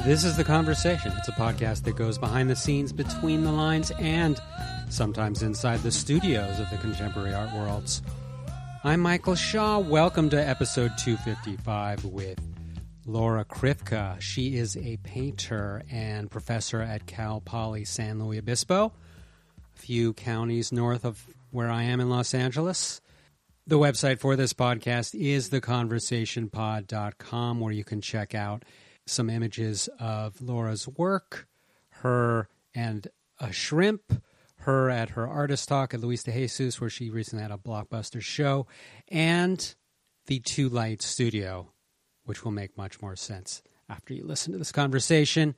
This is The Conversation. It's a podcast that goes behind the scenes, between the lines, and sometimes inside the studios of the contemporary art worlds. I'm Michael Shaw. Welcome to episode 255 with Laura Krivka. She is a painter and professor at Cal Poly San Luis Obispo, a few counties north of where I am in Los Angeles. The website for this podcast is theconversationpod.com, where you can check out some images of Laura's work, her and a shrimp, her at her artist talk at Luis de Jesus, where she recently had a blockbuster show, and the Two Light Studio, which will make much more sense after you listen to this conversation.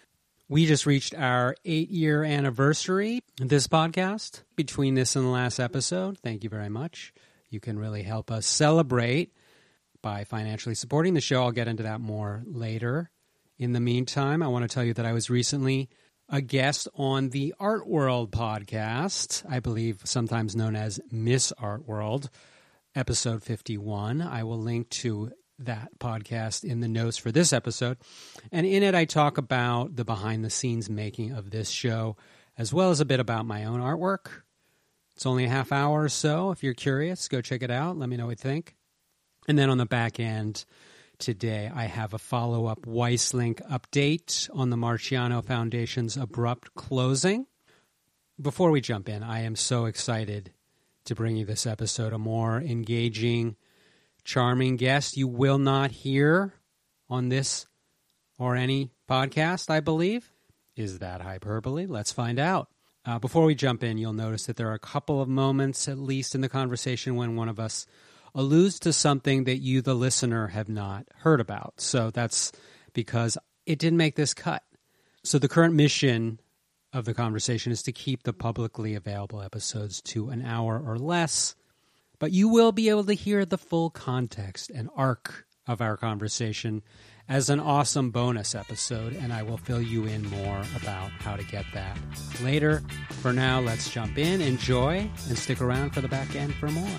We just reached our 8-year anniversary of this podcast. Between this and the last episode, thank you very much. You can really help us celebrate by financially supporting the show. I'll get into that more later. In the meantime, I want to tell you that I was recently a guest on the Art World podcast, I believe sometimes known as Miss Art World, episode 51. I will link to that podcast in the notes for this episode. And in it, I talk about the behind-the-scenes making of this show, as well as a bit about my own artwork. It's only a half hour or so. If you're curious, go check it out. Let me know what you think. And then on the back end today, I have a follow-up Weisslink update on the Marciano Foundation's abrupt closing. Before we jump in, I am so excited to bring you this episode, a more engaging, charming guest you will not hear on this or any podcast, I believe. Is that hyperbole? Let's find out. Before we jump in, you'll notice that there are a couple of moments, at least in the conversation, when one of us alludes to something that you, the listener, have not heard about. So that's because it didn't make this cut. So the current mission of the conversation is to keep the publicly available episodes to an hour or less, but you will be able to hear the full context and arc of our conversation as an awesome bonus episode, and I will fill you in more about how to get that later. For now, let's jump in, enjoy, and stick around for the back end for more.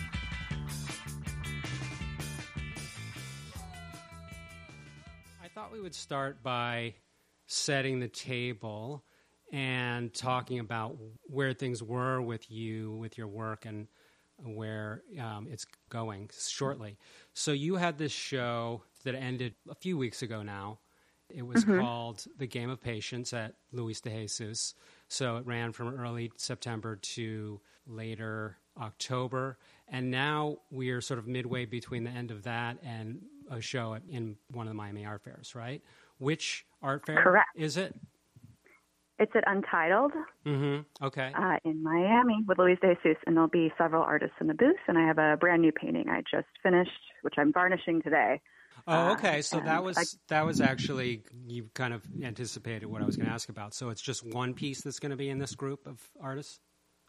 I thought we would start by setting the table and talking about where things were with you, with your work, and where it's going shortly. So you had this show that ended a few weeks ago now. It was called The Game of Patience at Luis de Jesus. So it ran from early September to later October. And now we are sort of midway between the end of that and a show in one of the Miami art fairs, right? Which art fair Correct. is it? It's at Untitled Okay. In Miami with Luis de Jesus, and there'll be several artists in the booth, and I have a brand new painting I just finished, which I'm varnishing today. Oh, okay. So that was actually, you kind of anticipated what I was going to ask about. So it's just one piece that's going to be in this group of artists?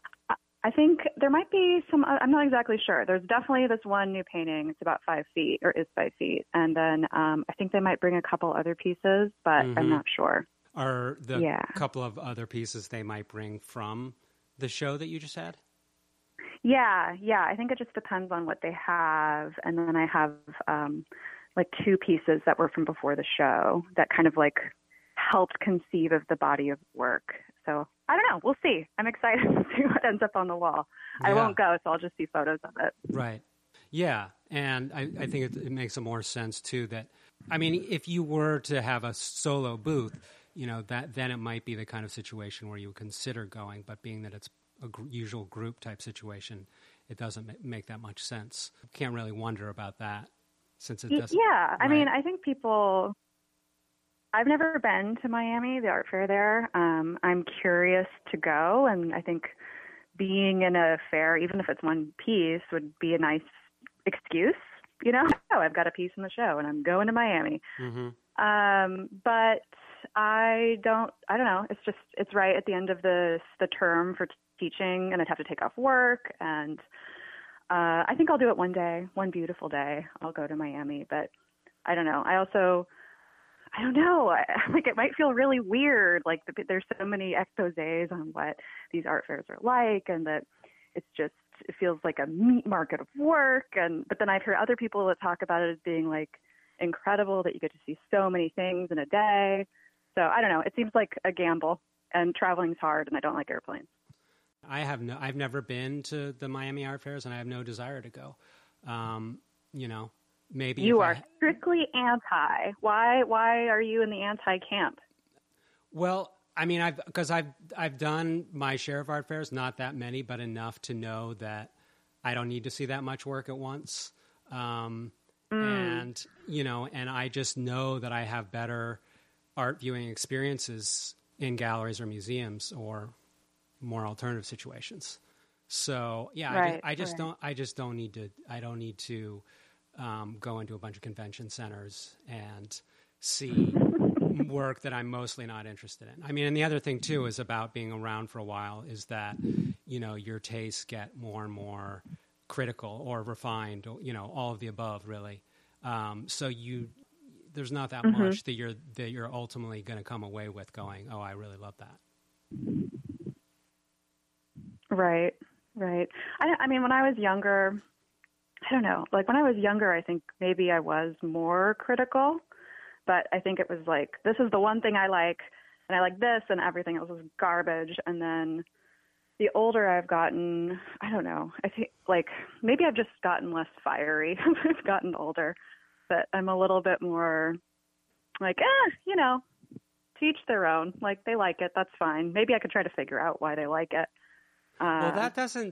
I think there might be some, I'm not exactly sure. There's definitely this one new painting. It's about 5 feet, or is 5 feet. And then I think they might bring a couple other pieces, but I'm not sure. Are the couple of other pieces they might bring from the show that you just had? Yeah. I think it just depends on what they have. And then I have like 2 pieces that were from before the show that kind of like helped conceive of the body of work. So I don't know. We'll see. I'm excited to see what ends up on the wall. Yeah. I won't go, so I'll just see photos of it. Right. Yeah. And I think it makes more sense, too, that, I mean, if you were to have a solo booth, you know, that then it might be the kind of situation where you would consider going, but being that it's a usual group type situation, it doesn't make that much sense. Can't really wonder about that since it doesn't. Yeah. Right. I mean, I think people, I've never been to Miami, the art fair there. I'm curious to go, and I think being in a fair, even if it's one piece, would be a nice excuse. You know, oh, I've got a piece in the show, and I'm going to Miami. But I don't know. It's right at the end of the term for teaching, and I'd have to take off work. And I think I'll do it one beautiful day. I'll go to Miami, but I don't know. I don't know. Like, it might feel really weird. Like, there's so many exposés on what these art fairs are like, and that it feels like a meat market of work. But then I've heard other people that talk about it as being like incredible that you get to see so many things in a day. So I don't know. It seems like a gamble, and traveling's hard, and I don't like airplanes. I've never been to the Miami Art Fairs, and I have no desire to go. Maybe you are strictly anti. Why are you in the anti camp? Well, I mean, I've done my share of art fairs, not that many, but enough to know that I don't need to see that much work at once. And I just know that I have better art viewing experiences in galleries or museums or more alternative situations. So yeah, right, I just don't need to go into a bunch of convention centers and see work that I'm mostly not interested in. I mean, and the other thing too is about being around for a while is that, your tastes get more and more critical or refined, all of the above really. So there's not that much that you're ultimately going to come away with going, oh, I really love that. Right. I mean, when I was younger, I don't know, like when I was younger, I think maybe I was more critical, but I think it was like, this is the one thing I like, and I like this, and everything else is garbage. And then the older I've gotten, I don't know, I think like maybe I've just gotten less fiery as I've gotten older, but I'm a little bit more like, to each their own. Like they like it, that's fine. Maybe I could try to figure out why they like it. Well, that doesn't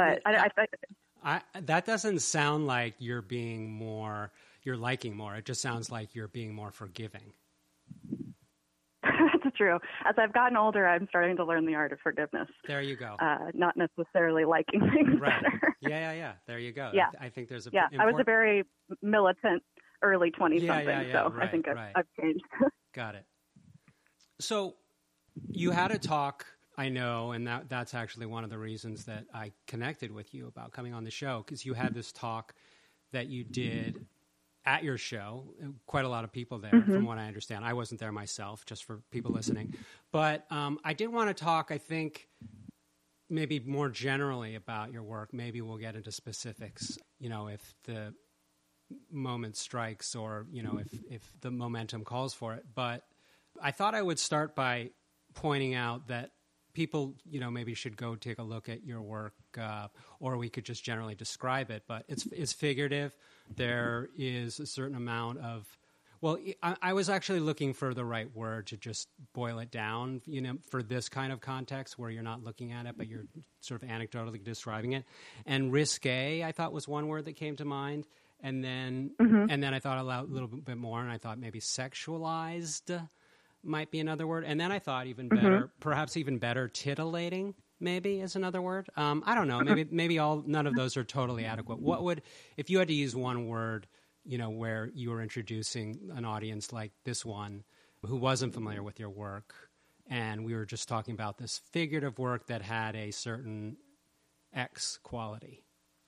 sound like you're liking more. It just sounds like you're being more forgiving. That's true. As I've gotten older, I'm starting to learn the art of forgiveness. There you go. Not necessarily liking things right. better. Yeah. There you go. Yeah. I think there's I was a very militant early 20-something, so right, I think I've changed. Got it. So you had a talk, I know, and that's actually one of the reasons that I connected with you about coming on the show, because you had this talk that you did at your show. Quite a lot of people there, from what I understand. I wasn't there myself, just for people listening. But I did want to talk, I think, maybe more generally about your work. Maybe we'll get into specifics, if the moment strikes or, if the momentum calls for it. But I thought I would start by pointing out that people, maybe should go take a look at your work, or we could just generally describe it. But it's figurative. There is a certain amount of, I was actually looking for the right word to just boil it down, for this kind of context where you're not looking at it, but you're sort of anecdotally describing it. And risque, I thought, was one word that came to mind. And then, I thought a little bit more, and I thought maybe sexualized might be another word. And then I thought even better, perhaps even better, titillating maybe is another word. I don't know. Maybe none of those are totally adequate. What would, if you had to use one word, where you were introducing an audience like this one who wasn't familiar with your work, and we were just talking about this figurative work that had a certain X quality?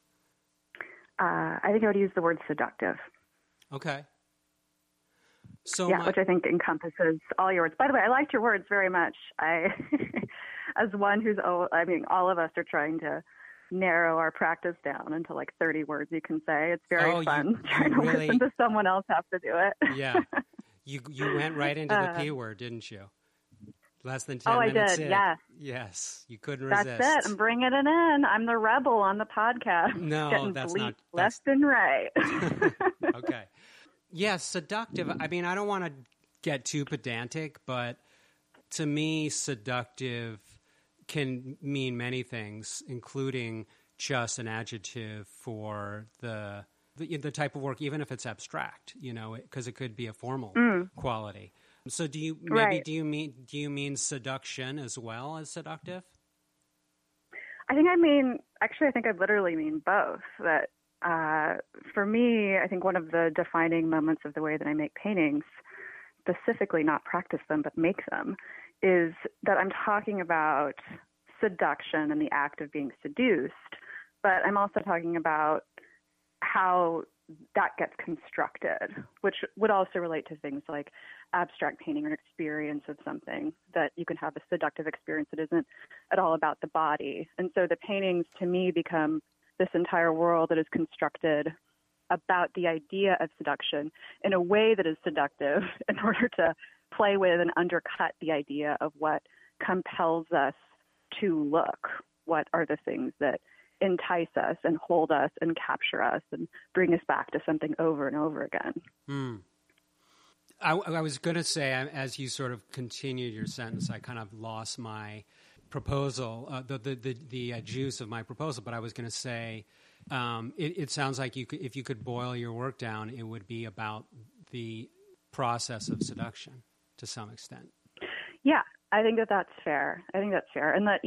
I think I would use the word seductive. Okay. So which I think encompasses all your words. By the way, I liked your words very much. As one who's, all of us are trying to narrow our practice down into like 30 words you can say. It's very fun trying to listen to someone else have to do it. Yeah. You went right into the P word, didn't you? Less than 10 minutes I did, in. yes. Yes, you couldn't resist. That's it. I'm bringing it in. I'm the rebel on the podcast. No, that's not. Left and right. Okay. Yes, seductive. I mean, I don't want to get too pedantic, but to me, seductive can mean many things, including just an adjective for the type of work, even if it's abstract, because it could be a formal quality. So do you mean seduction as well as seductive? I think I literally mean both. That for me, I think one of the defining moments of the way that I make paintings, specifically not practice them but make them, is that I'm talking about seduction and the act of being seduced, but I'm also talking about how that gets constructed, which would also relate to things like abstract painting or an experience of something, that you can have a seductive experience that isn't at all about the body. And so the paintings to me become this entire world that is constructed about the idea of seduction in a way that is seductive in order to play with and undercut the idea of what compels us to look. What are the things that entice us and hold us and capture us and bring us back to something over and over again. I was going to say, as you sort of continued your sentence, I kind of lost my proposal, the juice of my proposal. But I was going to say, it sounds like if you could boil your work down, it would be about the process of seduction to some extent. Yeah, I think that's fair. And that,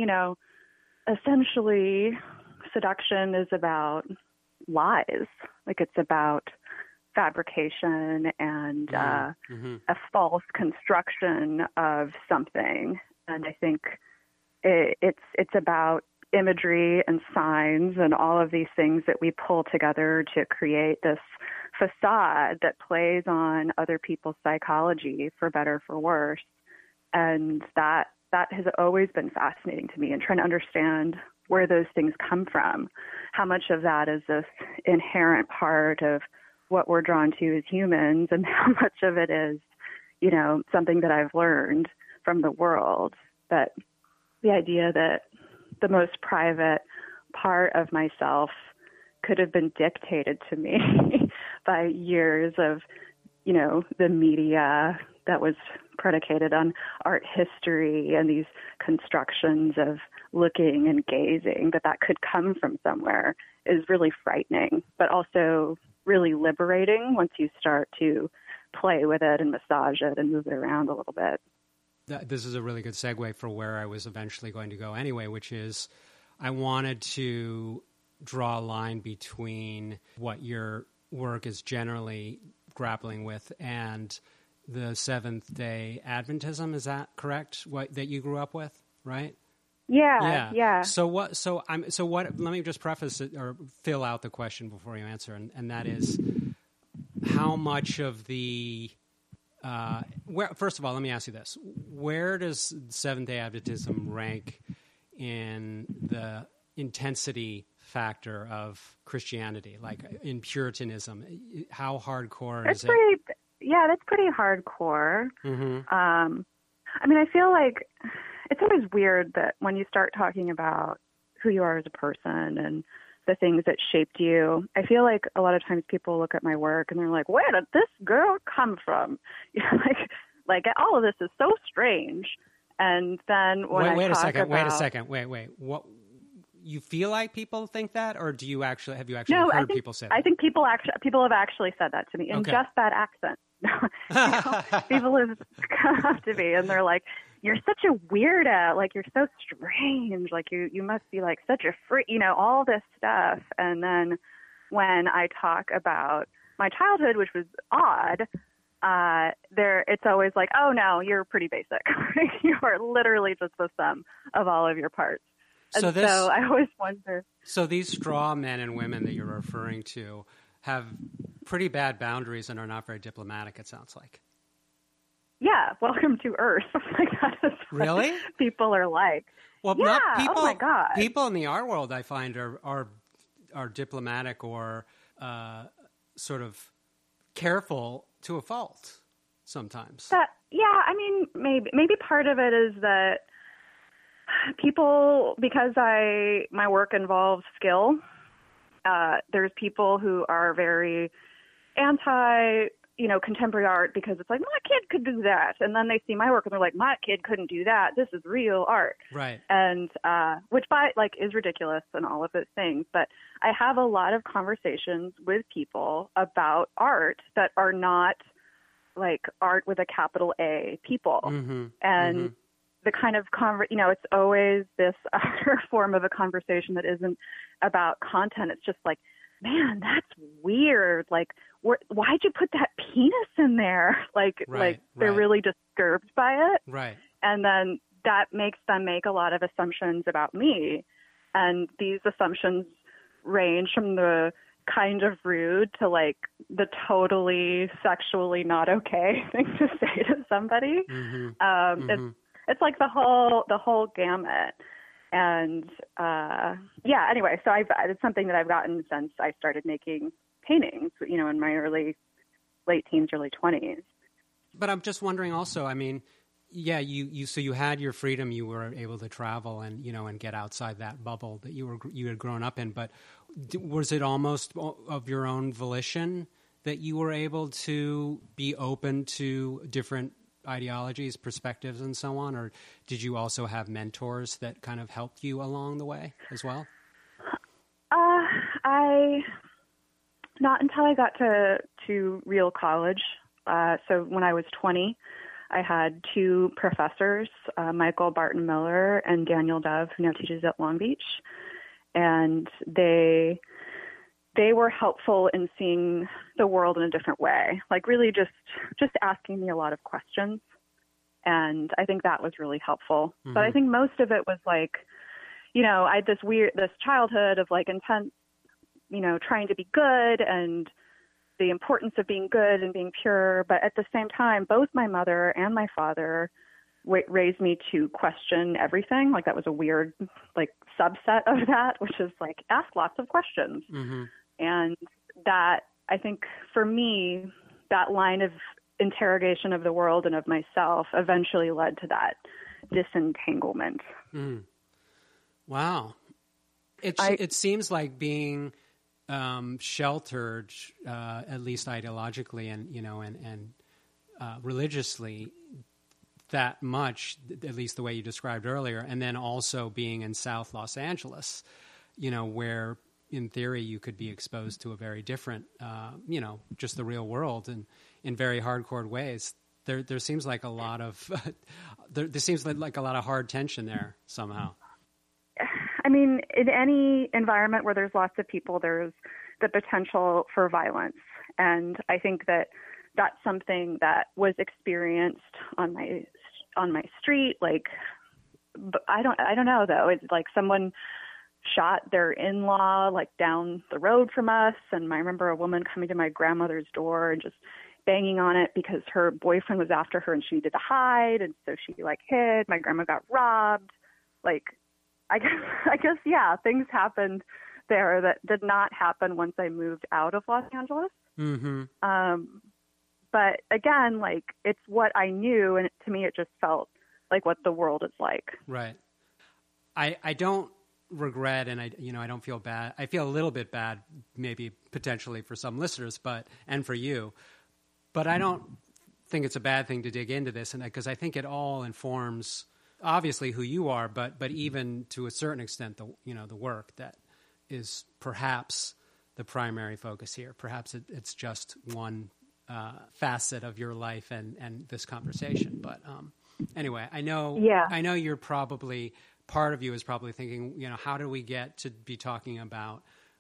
essentially seduction is about lies. Like, it's about fabrication and a false construction of something. And I think it's about imagery and signs and all of these things that we pull together to create this facade that plays on other people's psychology, for better or for worse. And that has always been fascinating to me, and trying to understand where those things come from. How much of that is this inherent part of what we're drawn to as humans, and how much of it is, something that I've learned from the world. But the idea that the most private part of myself could have been dictated to me by years of, the media that was predicated on art history and these constructions of looking and gazing, that could come from somewhere, is really frightening, but also really liberating once you start to play with it and massage it and move it around a little bit. This is a really good segue for where I was eventually going to go anyway, which is I wanted to draw a line between what your work is generally grappling with and the Seventh-day Adventism. Is that correct? That you grew up with, right? Yeah. So what? Let me just preface it or fill out the question before you answer, and that is, how much of the first of all, let me ask you this: where does Seventh-day Adventism rank in the intensity factor of Christianity, like in Puritanism? How hardcore is it? Yeah, that's pretty hardcore. Mm-hmm. I feel like it's always weird that when you start talking about who you are as a person and the things that shaped you, I feel like a lot of times people look at my work and they're like, where did this girl come from? Like all of this is so strange. And then when wait a second. What? You feel like people think that, or have you actually heard people say that? I think people have actually said that to me in just that accent. People have come up to me and they're like, "You're such a weirdo. Like, you're so strange. Like, you must be like such a freak." All this stuff. And then when I talk about my childhood, which was odd, it's always like, "Oh no, you're pretty basic. You are literally just the sum of all of your parts." So I always wonder. So these straw men and women that you're referring to have pretty bad boundaries and are not very diplomatic, it sounds like. Yeah, welcome to Earth. Like, that is what really? People are like. Well, yeah, not people, oh my God. People in the art world, I find, are diplomatic or sort of careful to a fault sometimes. Maybe part of it is that people, because my work involves skill, there's people who are very anti, contemporary art because it's like, my kid could do that. And then they see my work and they're like, my kid couldn't do that. This is real art. Right. And, which is ridiculous and all of those things. But I have a lot of conversations with people about art that are not like art with a capital A people. Mm-hmm. And the kind of it's always this other form of a conversation that isn't about content. It's just like, man, that's weird. Like, why'd you put that penis in there? They're really disturbed by it. Right. And then that makes them make a lot of assumptions about me. And these assumptions range from the kind of rude to like the totally sexually not okay thing to say to somebody. Mm-hmm. It's like the whole gamut. And, anyway, so it's something that I've gotten since I started making paintings, in my late teens, early 20s. But I'm just wondering also, I mean, yeah, so you had your freedom, you were able to travel and, and get outside that bubble that you had grown up in, but was it almost of your own volition that you were able to be open to different ideologies, perspectives, and so on? Or did you also have mentors that kind of helped you along the way as well? Not until I got to real college. So when I was 20, I had two professors, Michael Barton Miller and Daniel Dove, who now teaches at Long Beach. And they were helpful in seeing the world in a different way, like really just asking me a lot of questions. And I think that was really helpful. Mm-hmm. But I think most of it was like, I had this childhood of like intense, trying to be good and the importance of being good and being pure. But at the same time, both my mother and my father raised me to question everything. Like that was a weird like subset of that, which is like ask lots of questions. Mm-hmm. And that, I think for me, that line of interrogation of the world and of myself eventually led to that disentanglement. Mm. Wow. It seems like being sheltered, at least ideologically and religiously, that much, at least the way you described earlier, and then also being in South Los Angeles, where in theory you could be exposed to a very different, just the real world and in very hardcore ways. There seems like a lot of there seems like a lot of hard tension there somehow. I mean, in any environment where there's lots of people, there's the potential for violence. And I think that that's something that was experienced on my street. Like, but I don't know though. It's like someone shot their in-law like down the road from us. And I remember a woman coming to my grandmother's door and just banging on it because her boyfriend was after her and she needed to hide. And so she like hid. My grandma got robbed. Like, I guess, yeah, things happened there that did not happen once I moved out of Los Angeles. Mm-hmm. But again, like it's what I knew, and to me, it just felt like what the world is like. Right. I don't regret, and I don't feel bad. I feel a little bit bad, maybe potentially for some listeners, and for you, but I don't think it's a bad thing to dig into this, and because I think it all informs obviously who you are, but even to a certain extent, the work that is perhaps the primary focus here. Perhaps it's just one facet of your life and this conversation. But anyway, I know you're probably, part of you is probably thinking, how do we get to be talking about,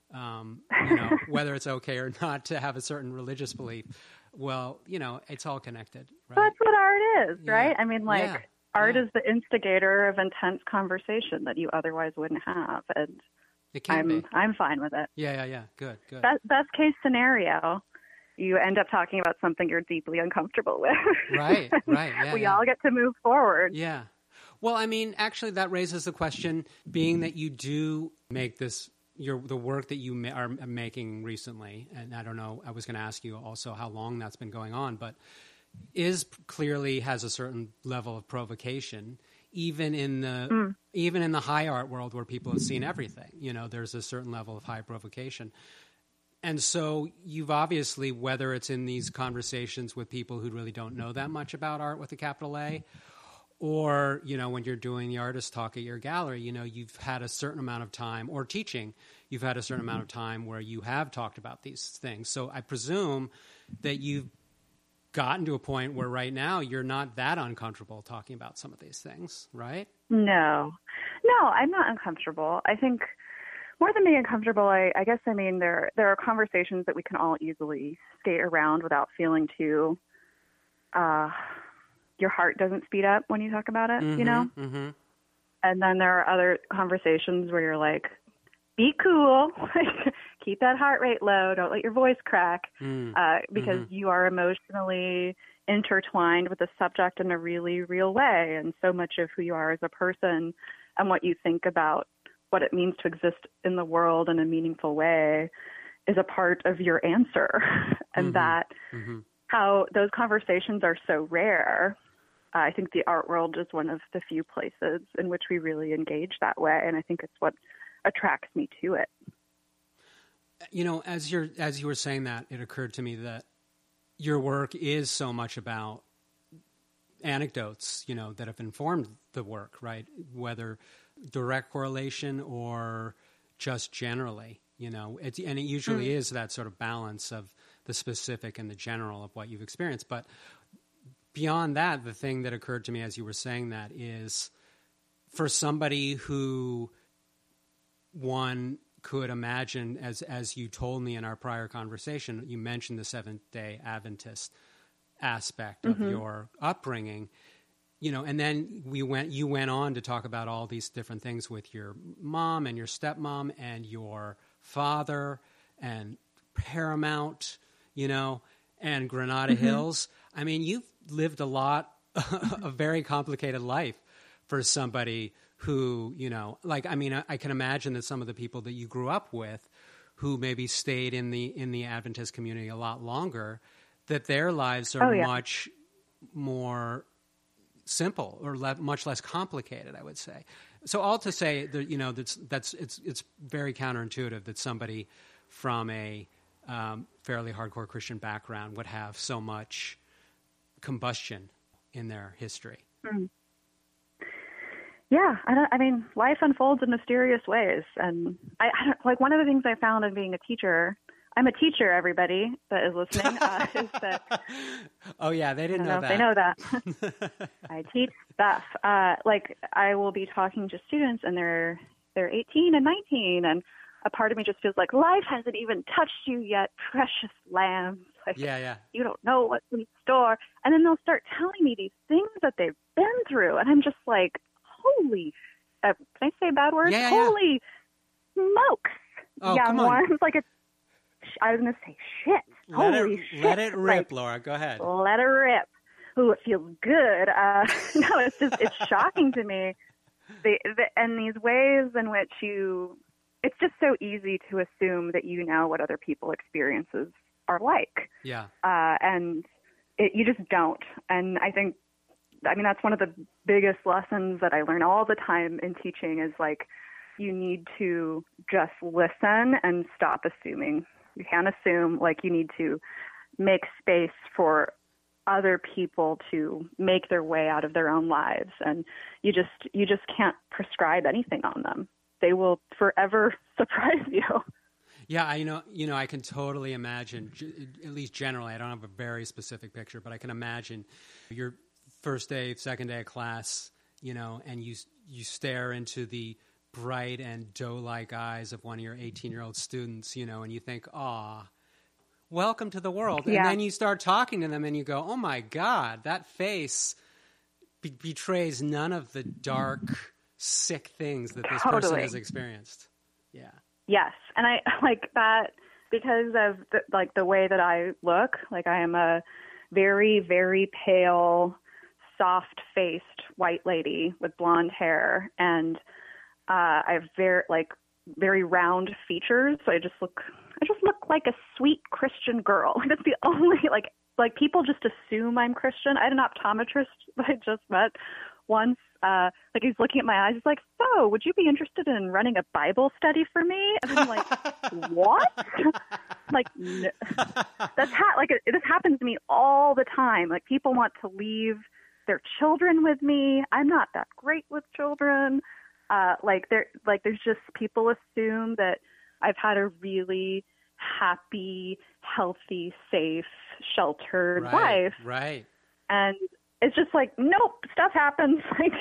whether it's okay or not to have a certain religious belief? Well, it's all connected, right? That's what art is, right? I mean, art is the instigator of intense conversation that you otherwise wouldn't have, and I'm fine with it. Yeah. Good. Best case scenario, you end up talking about something you're deeply uncomfortable with. Right. Yeah, we all get to move forward. Yeah. Well, I mean, actually, that raises the question: being that you do make this, the work that you are making recently, and I don't know, I was going to ask you also how long that's been going on, but clearly has a certain level of provocation, even in the high art world where people have seen everything. There's a certain level of high provocation. And so you've obviously, whether it's in these conversations with people who really don't know that much about art with a capital A, or, when you're doing the artist talk at your gallery, you've had a certain amount of time, or teaching, you've had a certain amount of time where you have talked about these things. So I presume that you've gotten to a point where right now you're not that uncomfortable talking about some of these things, right? No, I'm not uncomfortable. I think more than being uncomfortable, I guess, I mean, there are conversations that we can all easily skate around without feeling too, your heart doesn't speed up when you talk about it, Mm-hmm. And then there are other conversations where you're like, be cool, keep that heart rate low, don't let your voice crack, because you are emotionally intertwined with the subject in a really real way. And so much of who you are as a person and what you think about what it means to exist in the world in a meaningful way is a part of your answer. And that how those conversations are so rare. I think the art world is one of the few places in which we really engage that way. And I think it's what attracts me to it. As you were saying that, it occurred to me that your work is so much about anecdotes, that have informed the work, right? Whether direct correlation or just generally, and it usually is that sort of balance of the specific and the general of what you've experienced. But beyond that, the thing that occurred to me as you were saying that is, for somebody who one could imagine, as you told me in our prior conversation, you mentioned the Seventh-day Adventist aspect of your upbringing, and then you went on to talk about all these different things with your mom and your stepmom and your father and Paramount, and Granada Hills. I mean, you've lived a very complicated life for somebody who, I can imagine that some of the people that you grew up with who maybe stayed in the Adventist community a lot longer, that their lives are much more simple or much less complicated, I would say. So all to say that, it's very counterintuitive that somebody from a fairly hardcore Christian background would have so much combustion in their history. Yeah, I mean, life unfolds in mysterious ways, and I don't, one of the things I found in being a teacher. I'm a teacher, everybody that is listening, is that... Oh, yeah, they didn't know that. They know that. I teach stuff. I will be talking to students, and they're 18 and 19, and a part of me just feels like life hasn't even touched you yet, precious lambs. You don't know what's in store. And then they'll start telling me these things that they've been through, and I'm just like, holy... can I say bad words? Holy smokes, young ones. I was going to say shit. Holy shit. Let it rip, Laura. Go ahead. Let it rip. Ooh, it feels good. No, it's shocking to me. And these ways in which it's just so easy to assume that you know what other people's experiences are like. Yeah. And you just don't. And that's one of the biggest lessons that I learn all the time in teaching is you need to just listen and stop assuming. You can't assume, you need to make space for other people to make their way out of their own lives. And you just can't prescribe anything on them. They will forever surprise you. Yeah, I can totally imagine, at least generally, I don't have a very specific picture, but I can imagine your first day, second day of class, and you stare into the bright and doe-like eyes of one of your 18-year-old students, and you think, aw, welcome to the world. Yeah. And then you start talking to them and you go, oh my God, that face betrays none of the dark, sick things that this person has experienced. Yeah. Yes. And I like that because of the way that I look. I am a very, very pale, soft-faced white lady with blonde hair, and I have very round features. So I just look like a sweet Christian girl. That's the only people just assume I'm Christian. I had an optometrist that I just met once. He's looking at my eyes. He's like, "So, would you be interested in running a Bible study for me?" And I'm like, "What?" No. This happens to me all the time. People want to leave their children with me. I'm not that great with children. There's just people assume that I've had a really happy, healthy, safe, sheltered life. Right. And it's just nope, stuff happens.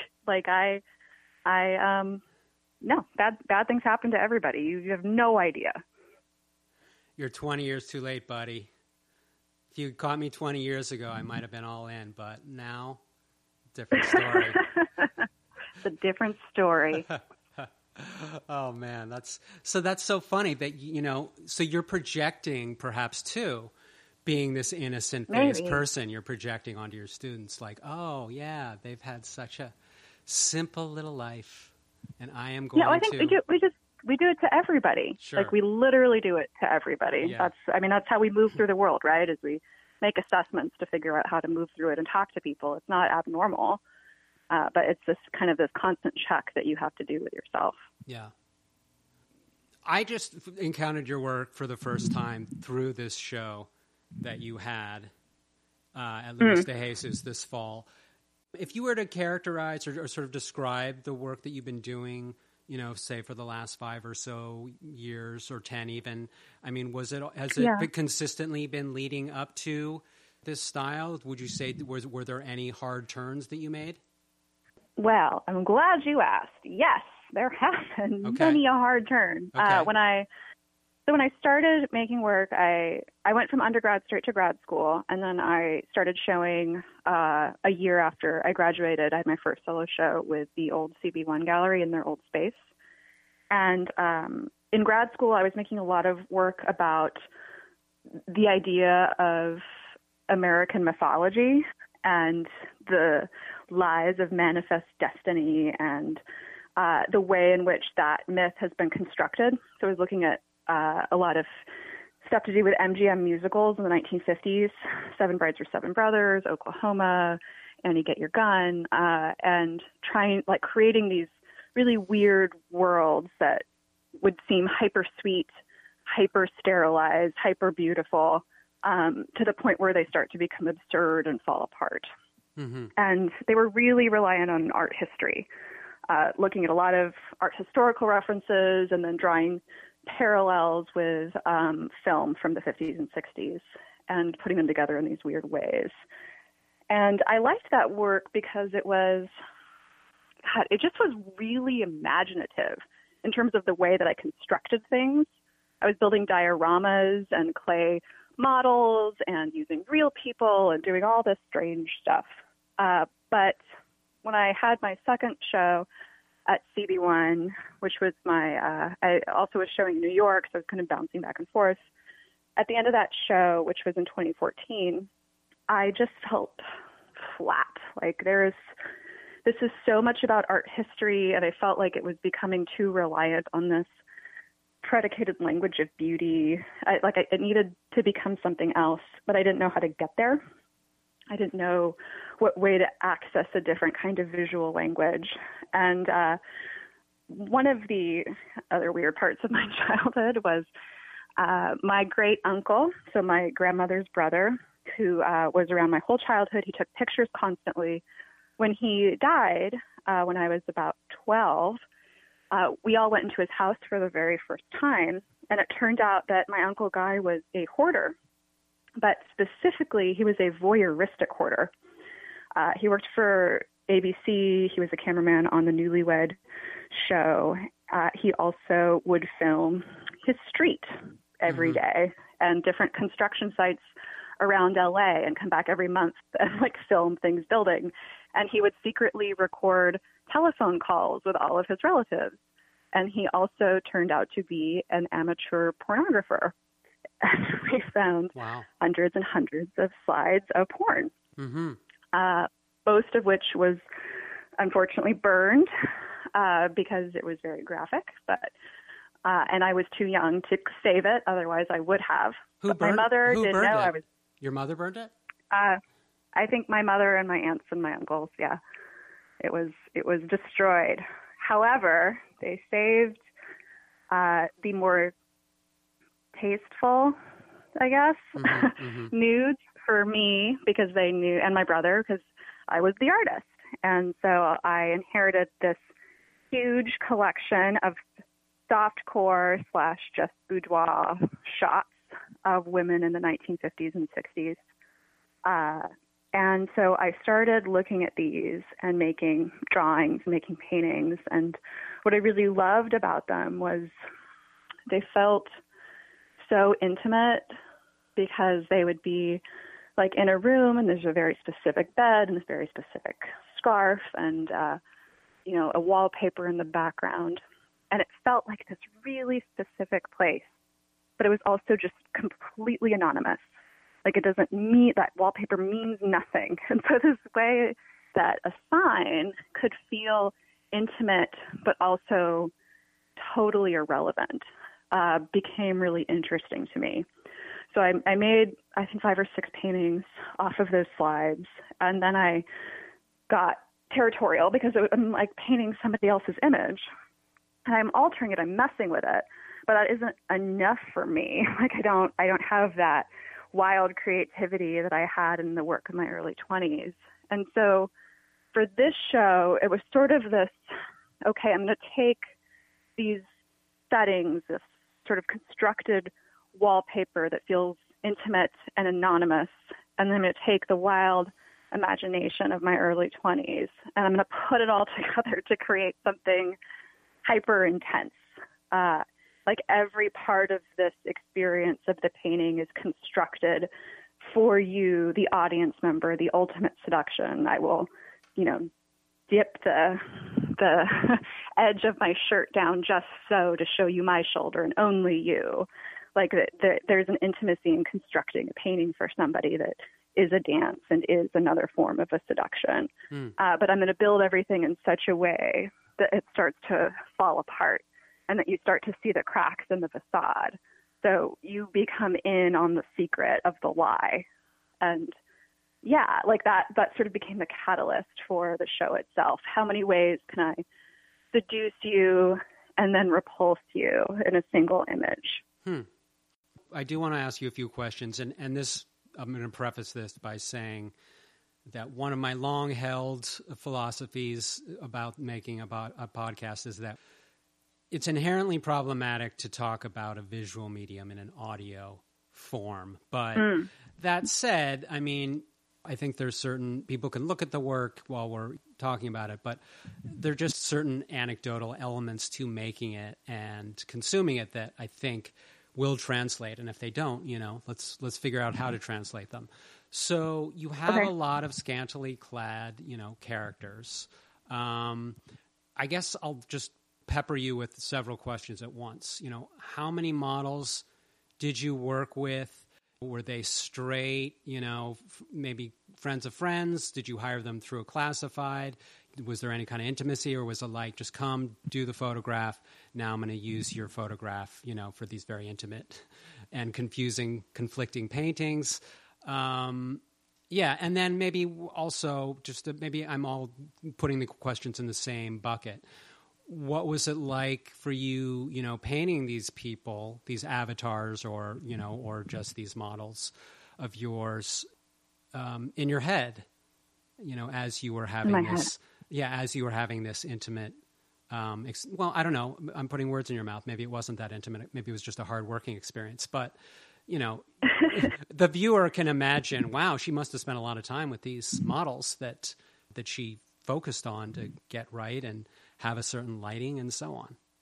No, bad things happen to everybody. You have no idea. You're 20 years too late, buddy. If you caught me 20 years ago, I might have been all in, but now, different story. A different story. Oh man, that's so funny that so you're projecting perhaps too, being this innocent faced person, you're projecting onto your students oh yeah, they've had such a simple little life, and I am going I think we we do it to everybody. Sure. Like we literally do it to everybody. Yeah. That's how we move through the world, right? Is we make assessments to figure out how to move through it and talk to people. It's not abnormal, but it's this constant check that you have to do with yourself. Yeah. I just encountered your work for the first time through this show that you had at Luis de Jesus this fall. If you were to characterize or sort of describe the work that you've been doing, say for the last 5 or so years or 10 even, I mean, has it consistently been leading up to this style? Would you say, were there any hard turns that you made? Well, I'm glad you asked. Yes, there have been many a hard turn. Okay. When I started making work, I went from undergrad straight to grad school, and then I started showing a year after I graduated. I had my first solo show with the old CB1 gallery in their old space. And in grad school, I was making a lot of work about the idea of American mythology and the lies of manifest destiny and the way in which that myth has been constructed. So I was looking at a lot of stuff to do with MGM musicals in the 1950s, Seven Brides for Seven Brothers, Oklahoma, Annie Get Your Gun, and creating these really weird worlds that would seem hyper sweet, hyper sterilized, hyper beautiful, to the point where they start to become absurd and fall apart. Mm-hmm. And they were really reliant on art history, looking at a lot of art historical references and then drawing parallels with film from the 50s and 60s and putting them together in these weird ways. And I liked that work because it just was really imaginative in terms of the way that I constructed things. I was building dioramas and clay models and using real people and doing all this strange stuff. But when I had my second show at CB1, which was I also was showing in New York, so I was kind of bouncing back and forth. At the end of that show, which was in 2014, I just felt flat. Like this is so much about art history, and I felt like it was becoming too reliant on this predicated language of beauty. It needed to become something else, but I didn't know how to get there. I didn't know what way to access a different kind of visual language. And one of the other weird parts of my childhood was my great uncle, so my grandmother's brother, who was around my whole childhood. He took pictures constantly. When he died, when I was about 12, we all went into his house for the very first time, and it turned out that my Uncle Guy was a hoarder, but specifically he was a voyeuristic hoarder. He worked for ABC. He was a cameraman on the Newlywed show. He also would film his street every day and different construction sites around LA and come back every month and film things building. And he would secretly record telephone calls with all of his relatives. And he also turned out to be an amateur pornographer. And we found hundreds and hundreds of slides of porn, most of which was unfortunately burned because it was very graphic. But and I was too young to save it. Otherwise, I would have. My mother didn't know I was. Your mother burned it? I think my mother and my aunts and my uncles. Yeah, it was destroyed. However, they saved the more tasteful, I guess, nudes for me because they knew, and my brother because I was the artist. And so I inherited this huge collection of softcore / just boudoir shots of women in the 1950s and 60s. And so I started looking at these and making drawings, making paintings. And what I really loved about them was they felt so intimate because they would be in a room and there's a very specific bed and this very specific scarf and, a wallpaper in the background. And it felt like this really specific place, but it was also just completely anonymous. It doesn't mean that wallpaper means nothing. And so this way that a sign could feel intimate, but also totally irrelevant became really interesting to me. So I made, I think, 5 or 6 paintings off of those slides. And then I got territorial because I'm like painting somebody else's image. And I'm altering it, I'm messing with it. But that isn't enough for me. Like I don't have that wild creativity that I had in the work of my early 20s. And so for this show, it was sort of this, okay, I'm going to take these settings, this sort of constructed wallpaper that feels intimate and anonymous, and then I'm going to take the wild imagination of my early 20s, and I'm going to put it all together to create something hyper intense. Like every part of this experience of the painting is constructed for you, the audience member, the ultimate seduction. I will, dip the edge of my shirt down just so to show you my shoulder and only you. Like there's an intimacy in constructing a painting for somebody that is a dance and is another form of a seduction. But I'm going to build everything in such a way that it starts to fall apart and that you start to see the cracks in the facade. So you become in on the secret of the lie. And yeah, like that sort of became the catalyst for the show itself. How many ways can I seduce you and then repulse you in a single image? I do want to ask you a few questions, and this, I'm going to preface this by saying that one of my long-held philosophies about making a podcast is that it's inherently problematic to talk about a visual medium in an audio form. But that said, I mean, I think there's certain people can look at the work while we're talking about it, but there are just certain anecdotal elements to making it and consuming it that I think will translate. And if they don't, let's figure out how to translate them. So you have a lot of scantily clad, characters. I guess I'll just pepper you with several questions at once. How many models did you work with? Were they straight, maybe friends of friends? Did you hire them through a classified? Was there any kind of intimacy, or was it like, just come do the photograph? Now I'm going to use your photograph, for these very intimate and conflicting paintings. Yeah. And then maybe also maybe I'm all putting the questions in the same bucket. What was it like for you, painting these people, these avatars, or just these models of yours in your head, as you were having this intimate, well, I don't know, I'm putting words in your mouth. Maybe it wasn't that intimate. Maybe it was just a hard working experience, but the viewer can imagine, wow, she must have spent a lot of time with these models that she focused on to get right and have a certain lighting and so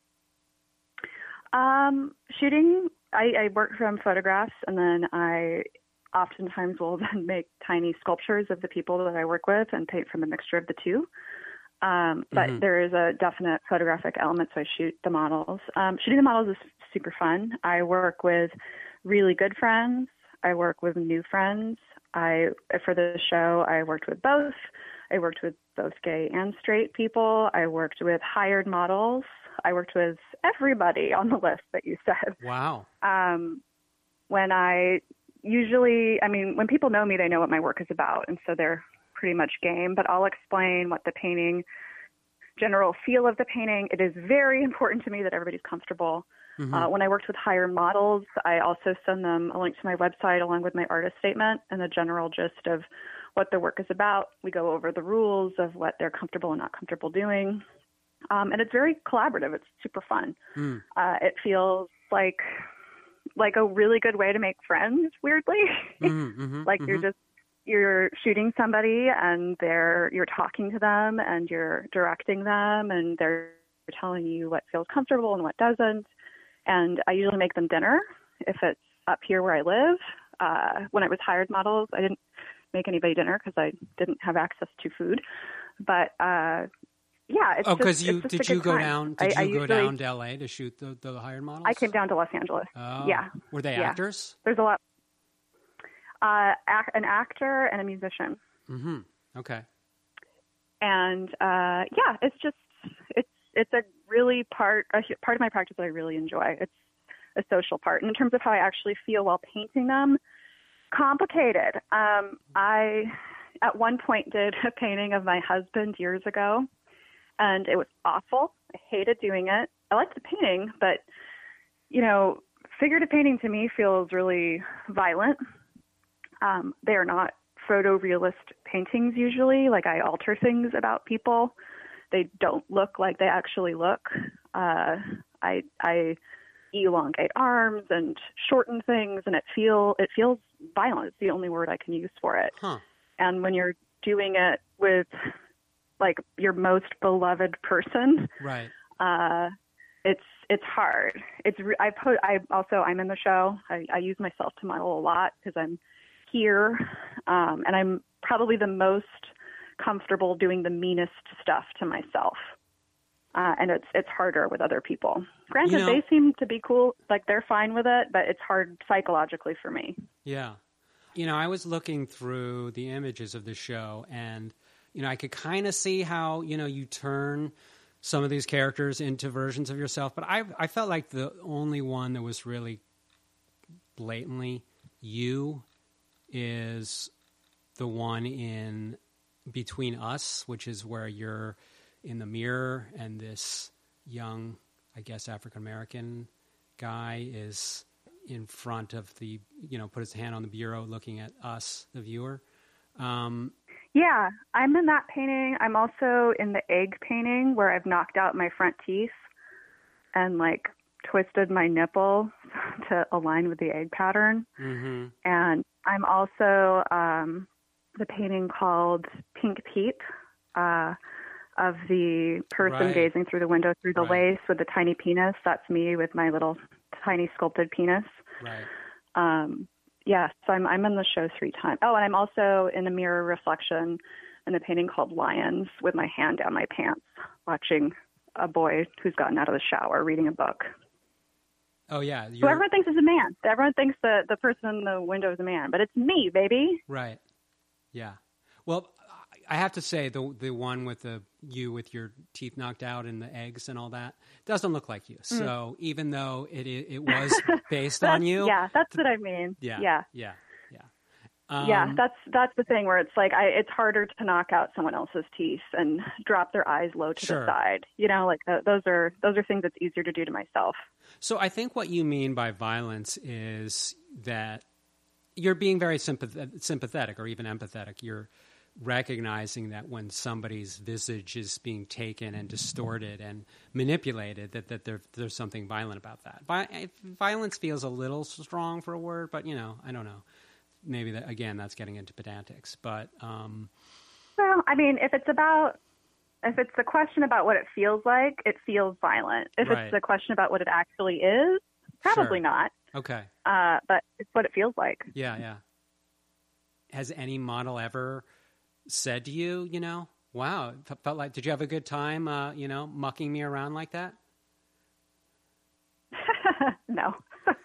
on. Shooting, I work from photographs, and then I oftentimes will then make tiny sculptures of the people that I work with and paint from a mixture of the two. But there is a definite photographic element, so I shoot the models. Shooting the models is super fun. I work with really good friends. I work with new friends. For the show, I worked with both. I worked with both gay and straight people. I worked with hired models. I worked with everybody on the list that you said. Wow. When people know me, they know what my work is about, and so they're pretty much game, but I'll explain what the painting, general feel of the painting. It is very important to me that everybody's comfortable. When I worked with hired models, I also send them a link to my website along with my artist statement and the general gist of what the work is about. We go over the rules of what they're comfortable and not comfortable doing. And it's very collaborative. It's super fun. It feels like a really good way to make friends, weirdly. You're shooting somebody and you're talking to them and you're directing them and they're telling you what feels comfortable and what doesn't. And I usually make them dinner if it's up here where I live. When I was hired models, I didn't make anybody dinner because I didn't have access to food. But it's did you go down to LA to shoot the hired models? I came down to Los Angeles. Oh. Yeah. Were they actors? There's a lot. An actor and a musician. Okay. And it's a really part of my practice that I really enjoy. It's a social part. And in terms of how I actually feel while painting them, complicated. I, at one point, did a painting of my husband years ago, and it was awful. I hated doing it. I liked the painting, but, figurative painting to me feels really violent. They are not photorealist paintings usually. Like, I alter things about people. They don't look like they actually look. I elongate arms and shorten things, and it feels violent. It's the only word I can use for it. Huh. And when you're doing it with like your most beloved person, right? It's hard. I'm in the show. I use myself to model a lot because I'm here, and I'm probably the most comfortable doing the meanest stuff to myself. And it's harder with other people. Granted, they seem to be cool, like they're fine with it, but it's hard psychologically for me. Yeah. I was looking through the images of the show, and, I could kind of see how, you turn some of these characters into versions of yourself. But I felt like the only one that was really blatantly you is the one in Between Us, which is where you're in the mirror and this young, I guess, African-American guy is in front of the, put his hand on the bureau looking at us, the viewer. Yeah, I'm in that painting. I'm also in the egg painting where I've knocked out my front teeth and like twisted my nipple to align with the egg pattern. Mm-hmm. And I'm also the painting called Pink Pete, of the person gazing through the window through the lace with the tiny penis. That's me with my little tiny sculpted penis. Right. So I'm in the show 3 times. Oh, and I'm also in a mirror reflection in a painting called Lions with my hand down my pants, watching a boy who's gotten out of the shower reading a book. Oh, yeah. So everyone thinks it's a man. Everyone thinks the person in the window is a man, but it's me, baby. Right. Yeah. Well, I have to say the one with you with your teeth knocked out and the eggs and all that doesn't look like you. So even though it was based on you, that's what I mean. Yeah. That's the thing where it's like it's harder to knock out someone else's teeth and drop their eyes low to the side. Those are things that's easier to do to myself. So I think what you mean by violence is that you're being very sympathetic or even empathetic. You're recognizing that when somebody's visage is being taken and distorted and manipulated, that there's something violent about that. Violence feels a little strong for a word, but I don't know. Maybe that's getting into pedantics. But well, I mean, if it's the question about what it feels like, it feels violent. If it's the question about what it actually is, probably not. Okay. But it's what it feels like. Yeah. Has any model ever said to you, wow, felt like, did you have a good time, mucking me around like that? No.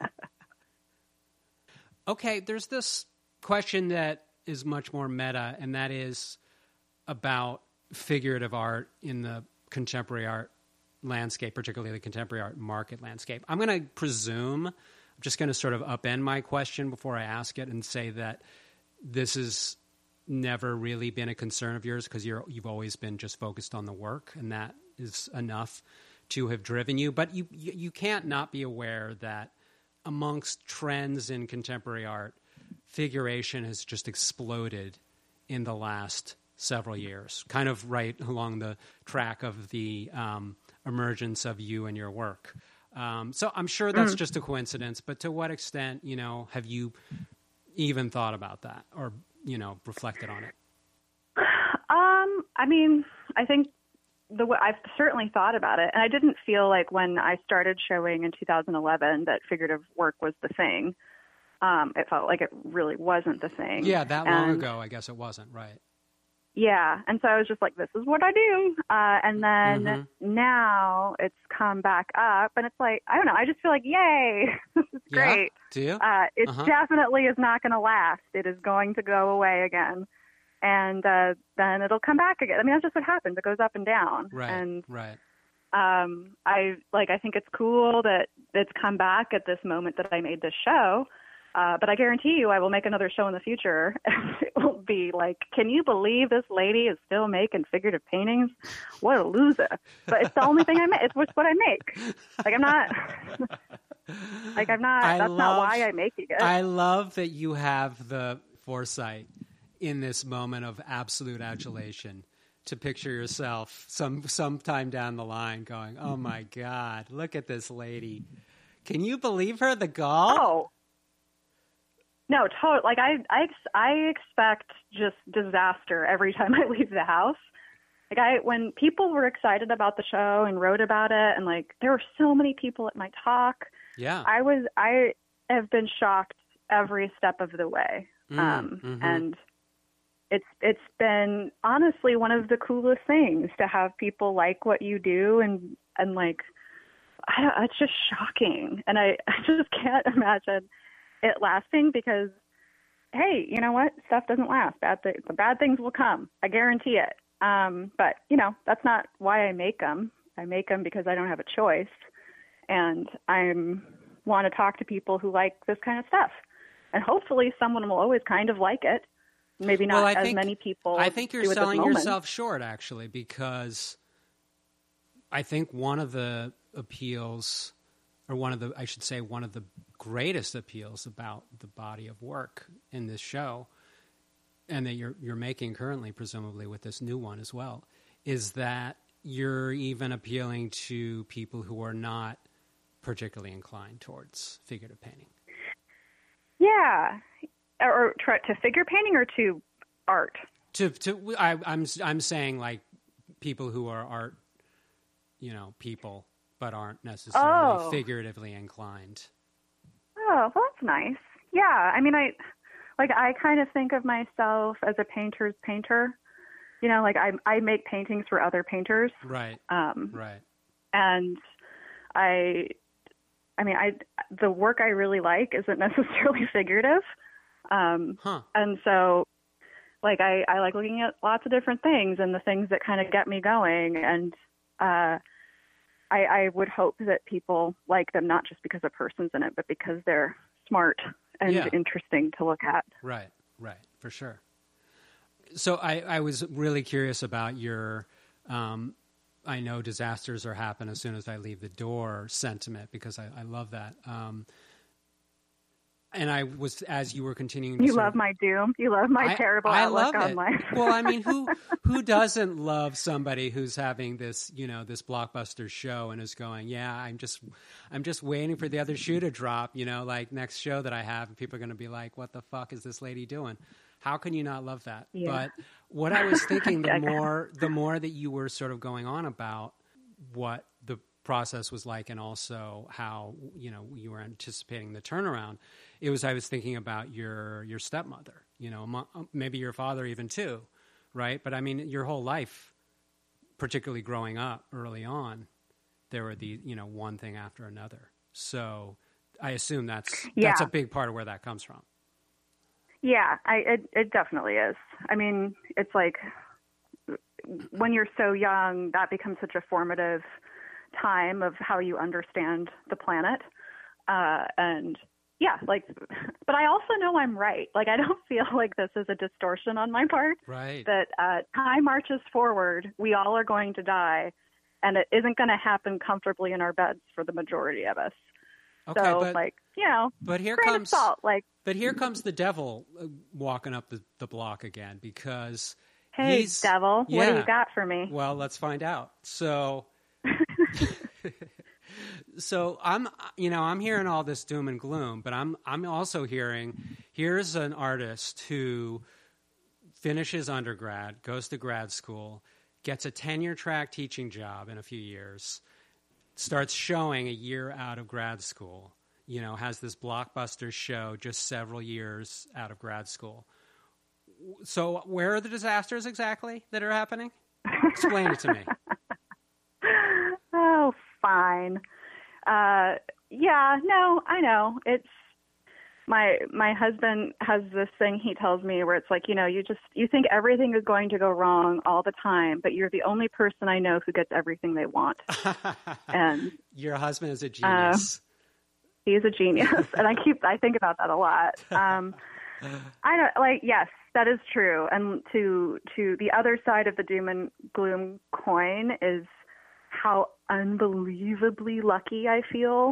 Okay, there's this question that is much more meta, and that is about figurative art in the contemporary art landscape, particularly the contemporary art market landscape. I'm going to presume, I'm just going to sort of upend my question before I ask it and say that this has never really been a concern of yours because you've always been just focused on the work, and that is enough to have driven you. But you can't not be aware that amongst trends in contemporary art, figuration has just exploded in the last several years, kind of right along the track of the emergence of you and your work. So I'm sure that's just a coincidence, but to what extent, have you even thought about that or, reflected on it? I mean, I think I've certainly thought about it, and I didn't feel like when I started showing in 2011 that figurative work was the thing. It felt like it really wasn't the thing. Yeah, that long ago, I guess it wasn't, right? Yeah, and so I was just like, this is what I do. And then now it's come back up, and it's like, I don't know, I just feel like, yay, this is great. Do you? It definitely is not going to last. It is going to go away again. And then it'll come back again. I mean, that's just what happens. It goes up and down. Right, and right. I think it's cool that it's come back at this moment that I made this show. But I guarantee you I will make another show in the future. And it will be like, can you believe this lady is still making figurative paintings? What a loser. But it's the only thing I make. It's what I make. Like, I'm not, that's not why I'm making it. I love that you have the foresight in this moment of absolute adulation to picture yourself sometime down the line going, oh my God, look at this lady. Can you believe her? The gall? Oh. No, totally. Like I expect just disaster every time I leave the house. Like when people were excited about the show and wrote about it, and like there were so many people at my talk. Yeah. I have been shocked every step of the way. And it's been honestly one of the coolest things to have people like what you do, and like it's just shocking, and I just can't imagine it lasting, because hey, you know what? Stuff doesn't last. The bad things will come. I guarantee it. But you know, that's not why I make them. I make them because I don't have a choice, and I want to talk to people who like this kind of stuff, and hopefully someone will always kind of like it. Maybe not as many people. I think you're selling yourself short, actually, because I think one of the appeals, or one of the greatest appeals about the body of work in this show, and that you're making currently, presumably with this new one as well, is that you're even appealing to people who are not particularly inclined towards figurative painting. Yeah. Or to figure painting, or to art? I'm saying like people who are art, people, but aren't necessarily figuratively inclined. Oh, well, that's nice. Yeah, I mean, I kind of think of myself as a painter's painter. Like I make paintings for other painters. Right. Right. And the work I really like isn't necessarily figurative. And so, like, I like looking at lots of different things, and the things that kind of get me going. And I would hope that people like them, not just because a person's in it, but because they're smart and interesting to look at. Right, for sure. So I was really curious about your, I know disasters are happen as soon as I leave the door sentiment, because I love that. And I was, as you were continuing to You love my doom. You love my terrible outlook on life. Well, I mean, who doesn't love somebody who's having this, this blockbuster show and is going, yeah, I'm just waiting for the other shoe to drop, like next show that I have, and people are going to be like, what the fuck is this lady doing? How can you not love that? Yeah. But what I was thinking, the more that you were sort of going on about what the process was like, and also how you were anticipating the turnaround, I was thinking about your stepmother, maybe your father even too, right? But I mean, your whole life, particularly growing up early on, there were the one thing after another. So I assume that's a big part of where that comes from. Yeah, it definitely is. I mean, it's like when you're so young, that becomes such a formative time of how you understand the planet. And yeah, but I also know I'm right. Like, I don't feel like this is a distortion on my part. Right. That time marches forward. We all are going to die, and it isn't going to happen comfortably in our beds for the majority of us. Okay, so, but here grain comes of salt, but here comes the devil walking up the block again, because hey, devil, what do you got for me? Well, let's find out. So, so I'm hearing all this doom and gloom, but I'm also hearing here's an artist who finishes undergrad, goes to grad school, gets a tenure track teaching job in a few years, starts showing a year out of grad school, has this blockbuster show just several years out of grad school. So where are the disasters exactly that are happening? Explain it to me. Oh, fine. I know. My husband has this thing he tells me where it's like, you think everything is going to go wrong all the time, but you're the only person I know who gets everything they want. And your husband is a genius. He's a genius, and I think about that a lot. Yes, that is true. And to the other side of the doom and gloom coin is how unbelievably lucky I feel.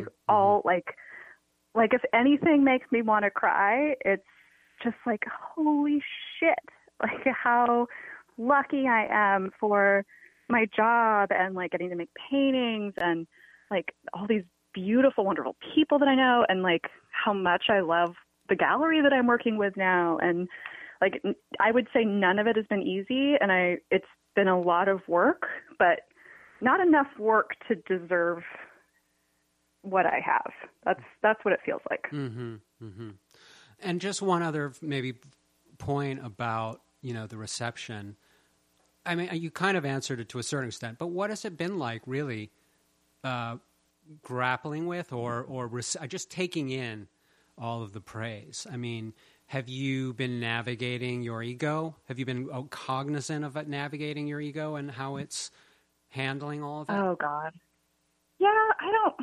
Like if anything makes me want to cry, it's just like, holy shit, like how lucky I am for my job and like getting to make paintings and like all these beautiful, wonderful people that I know, and like how much I love the gallery that I'm working with now. And like, I would say none of it has been easy, and it's been a lot of work, but not enough work to deserve what I have. That's what it feels like. Mm-hmm, mm-hmm. And just one other maybe point about, the reception. I mean, you kind of answered it to a certain extent, but what has it been like really grappling with or just taking in all of the praise? I mean, have you been navigating your ego? Have you been cognizant of navigating your ego and how it's handling all of that? Oh, God. Yeah, I don't...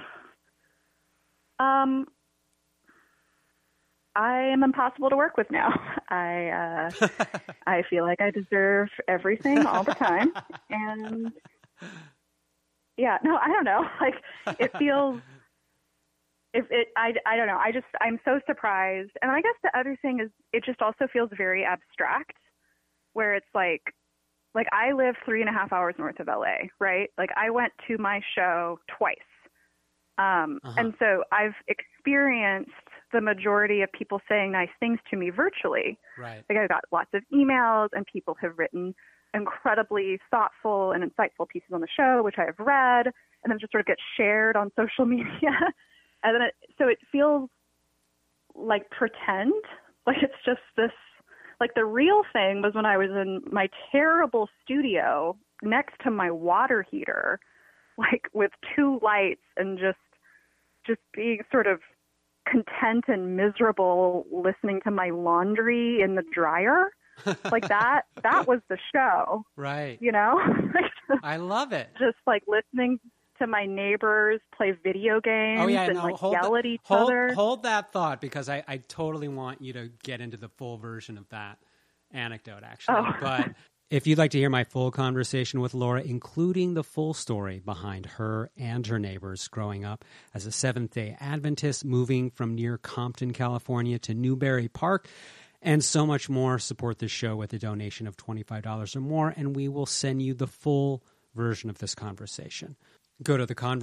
I am impossible to work with now. I feel like I deserve everything all the time. And yeah, no, I don't know. Like it feels, I don't know. I'm so surprised. And I guess the other thing is it just also feels very abstract, where it's like I live 3.5 hours north of LA, right? Like I went to my show twice. And so I've experienced the majority of people saying nice things to me virtually. Right. Like I got lots of emails, and people have written incredibly thoughtful and insightful pieces on the show, which I have read, and then just sort of get shared on social media. And then so it feels like pretend, like it's just this, like the real thing was when I was in my terrible studio next to my water heater, like with 2 lights and just being sort of content and miserable listening to my laundry in the dryer. Like that was the show. Right. I love it. Just like listening to my neighbors play video games yell at each other. Hold that thought, because I totally want you to get into the full version of that anecdote, actually. Oh. But if you'd like to hear my full conversation with Laura, including the full story behind her and her neighbors growing up as a Seventh-day Adventist, moving from near Compton, California to Newbury Park, and so much more, support this show with a donation of $25 or more, and we will send you the full version of this conversation. Go to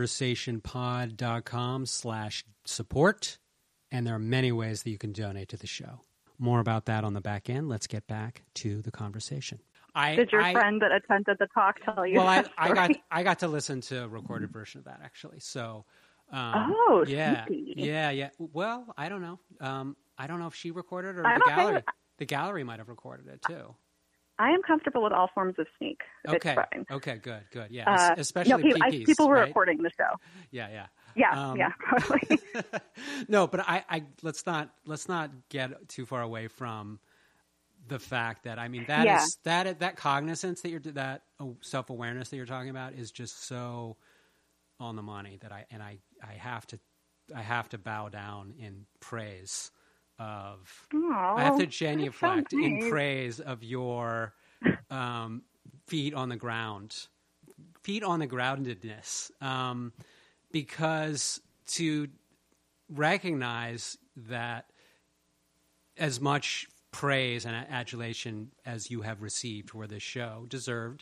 theconversationpod.com/support, and there are many ways that you can donate to the show. More about that on the back end. Let's get back to the conversation. Did your friend that attended the talk tell you? Well, I got to listen to a recorded version of that, actually. So, yeah. Well, I don't know. I don't know if she recorded or the gallery might have recorded it too. I am comfortable with all forms of sneak. Okay. It's fine. Okay. Good. Yeah. Especially PPs, people were right? recording the show. Yeah. Yeah, totally. No, but let's not get too far away from the fact that, I mean, that cognizance that self-awareness that you're talking about is just so on the money that I have to bow down in praise of. I have to genuflect in praise of your feet on the groundedness, because to recognize that as much praise and adulation as you have received for this show, deserved,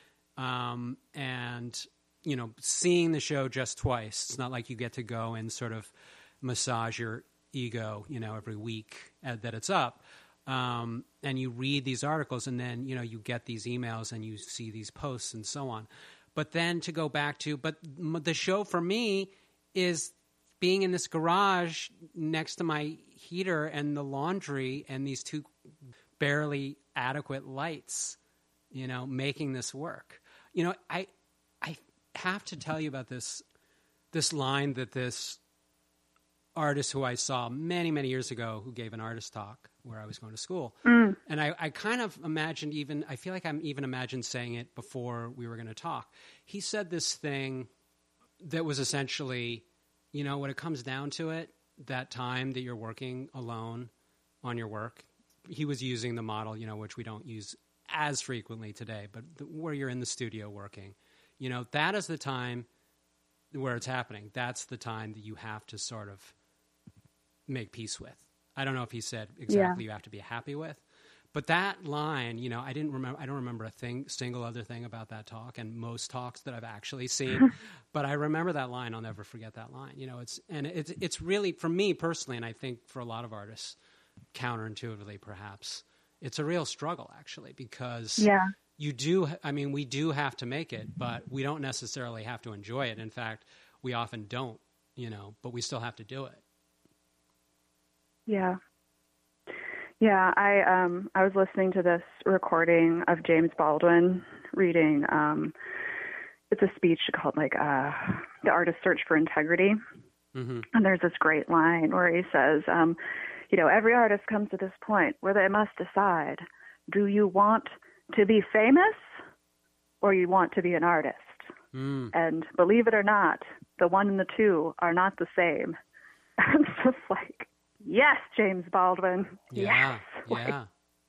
and seeing the show just twice. It's not like you get to go and sort of massage your ego, every week that it's up, and you read these articles, and then you get these emails and you see these posts and so on. But then to go back to, the show for me is being in this garage next to my heater and the laundry and these 2 barely adequate lights, making this work. I have to tell you about this line that this artist who I saw many, many years ago who gave an artist talk where I was going to school. And I kind of imagined I feel like I'm even imagined saying it before we were going to talk. He said this thing that was essentially, when it comes down to it, that time that you're working alone on your work, he was using the model, which we don't use as frequently today, but where you're in the studio working, that is the time where it's happening. That's the time that you have to sort of make peace with. I don't know if he said exactly you have to be happy with, but that line, I don't remember a single other thing about that talk and most talks that I've actually seen, but I remember that line. I'll never forget that line. It's really, for me personally, and I think for a lot of artists, counterintuitively perhaps, it's a real struggle actually, because we do have to make it, but we don't necessarily have to enjoy it. In fact, we often don't, but we still have to do it. Yeah. Yeah, I was listening to this recording of James Baldwin reading, it's a speech called The Artist's Search for Integrity. Mm-hmm. And there's this great line where he says, every artist comes to this point where they must decide, do you want to be famous or you want to be an artist? And believe it or not, the one and the two are not the same. It's just like, yes, James Baldwin. Yeah, yes. Yeah.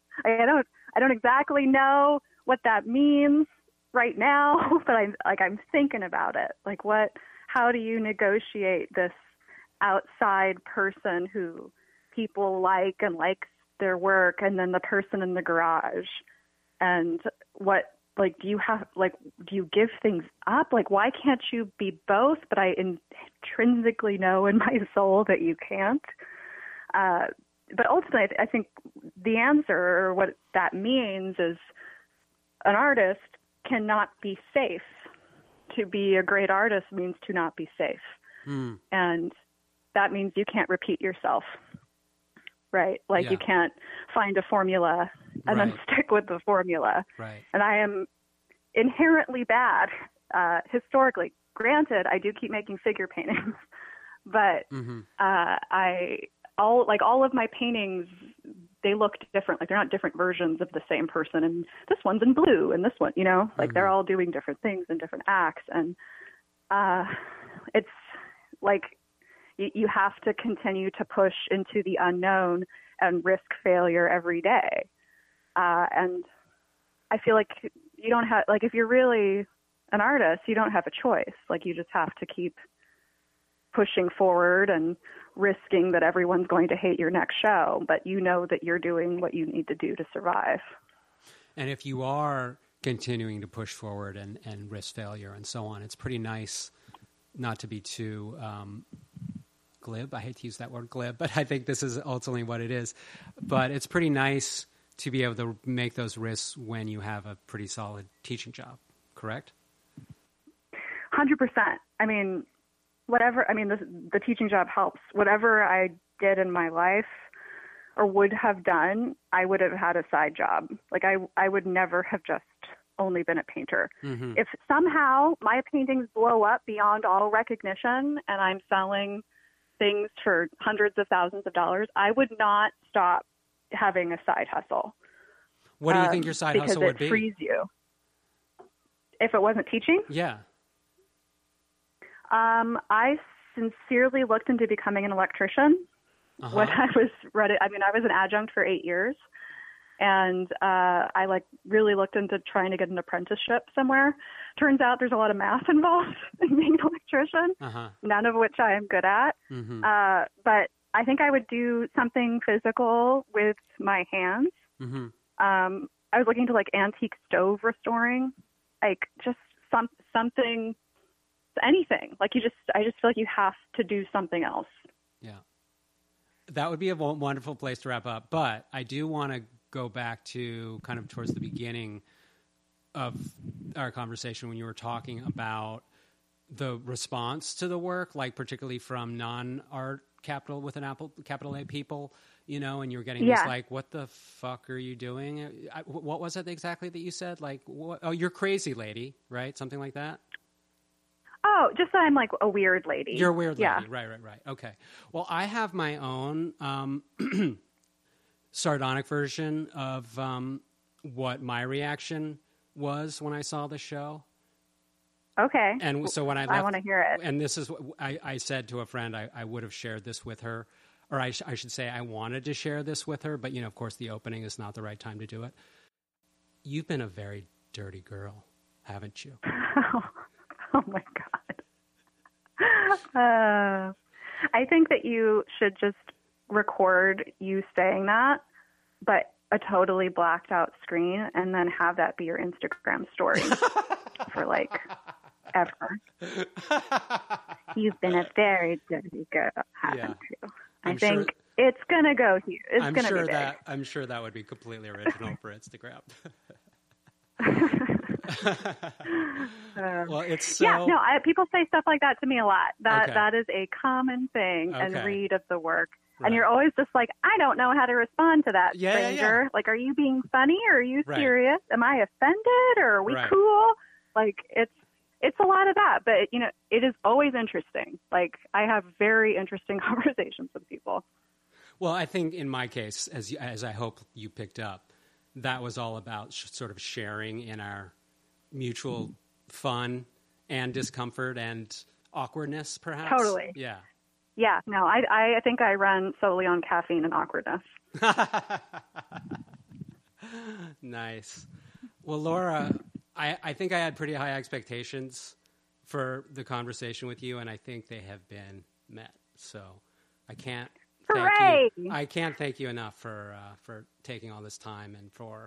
I don't exactly know what that means right now, but I'm thinking about it. How do you negotiate this outside person who people like and likes their work, and then the person in the garage? And do you give things up? Why can't you be both? But I intrinsically know in my soul that you can't. But ultimately, I think the answer, or what that means, is an artist cannot be safe. To be a great artist means to not be safe. And that means you can't repeat yourself, right? You can't find a formula and then stick with the formula. Right. And I am inherently bad, historically. Granted, I do keep making figure paintings, but all of my paintings, they look different. They're not different versions of the same person. And this one's in blue, and this one, they're all doing different things in different acts. And it's you have to continue to push into the unknown and risk failure every day. And I feel like you don't have, if you're really an artist, you don't have a choice. You just have to keep pushing forward and risking that everyone's going to hate your next show, but you know that you're doing what you need to do to survive. And if you are continuing to push forward and risk failure and so on, it's pretty nice not to be too glib. I hate to use that word glib, but I think this is ultimately what it is. But it's pretty nice to be able to make those risks when you have a pretty solid teaching job, correct? 100%. The teaching job helps. Whatever I did in my life or would have done, I would have had a side job. I would never have just only been a painter. Mm-hmm. If somehow my paintings blow up beyond all recognition and I'm selling things for hundreds of thousands of dollars, I would not stop having a side hustle. What do you think your side hustle would be? Because it frees you. If it wasn't teaching? Yeah. I sincerely looked into becoming an electrician when I was ready. I was an adjunct for 8 years, and I really looked into trying to get an apprenticeship somewhere. Turns out there's a lot of math involved in being an electrician, none of which I am good at. Mm-hmm. But I think I would do something physical with my hands. Mm-hmm. I was looking to antique stove restoring, just something. Anything. I just feel like you have to do something else. Yeah. That would be a wonderful place to wrap up. But I do want to go back to kind of towards the beginning of our conversation when you were talking about the response to the work, particularly from non-art capital with an capital A people, and you were getting this what the fuck are you doing? What was it exactly that you said? Oh, you're crazy, lady, right? Something like that? Oh, just that I'm like a weird lady. You're a weird lady. Yeah. Right. Okay. Well, I have my own sardonic version of what my reaction was when I saw the show. Okay. And so when I want to hear it. And this is what I said to a friend, I would have shared this with her, or I should say I wanted to share this with her, but, you know, of course, the opening is not the right time to do it. You've been a very dirty girl, haven't you? Oh, my God. I think that you should just record you saying that, but a totally blacked out screen, and then have that be your Instagram story for like ever. You've been a very dirty girl, haven't you? I think it's going to go huge. It's going to be big. I'm sure that would be completely original for Instagram. Well, it's so... Yeah, no, people say stuff like that to me a lot. That is a common thing and read of the work. Right. And you're always just like, I don't know how to respond to that, stranger. Yeah. Like, are you being funny or are you serious? Am I offended or are we cool? Like, it's a lot of that. But, you know, it is always interesting. Like, I have very interesting conversations with people. Well, I think in my case, as I hope you picked up, that was all about sort of sharing in our mutual fun and discomfort and awkwardness, perhaps. Totally. Yeah. Yeah. No, I think I run solely on caffeine and awkwardness. Nice. Well, Laura, I think I had pretty high expectations for the conversation with you, and I think they have been met. So I can't thank you enough for taking all this time and for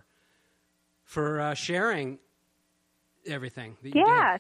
sharing everything that you did.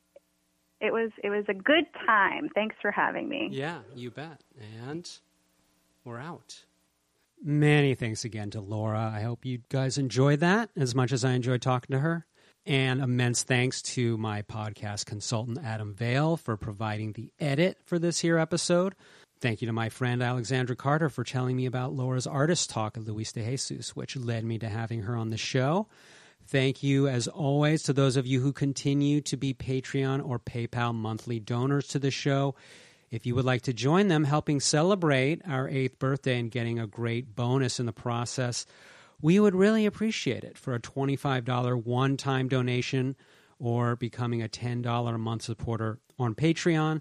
It was a good time. Thanks for having me. Yeah, you bet. And we're out. Many thanks again to Laura. I hope you guys enjoyed that as much as I enjoyed talking to her. And immense thanks to my podcast consultant, Adam Vale, for providing the edit for this here episode. Thank you to my friend Alexandra Carter for telling me about Laura's artist talk at Luis de Jesus, which led me to having her on the show. Thank you, as always, to those of you who continue to be Patreon or PayPal monthly donors to the show. If you would like to join them, helping celebrate our 8th birthday and getting a great bonus in the process, we would really appreciate it for a $25 one-time donation or becoming a $10 a month supporter on Patreon.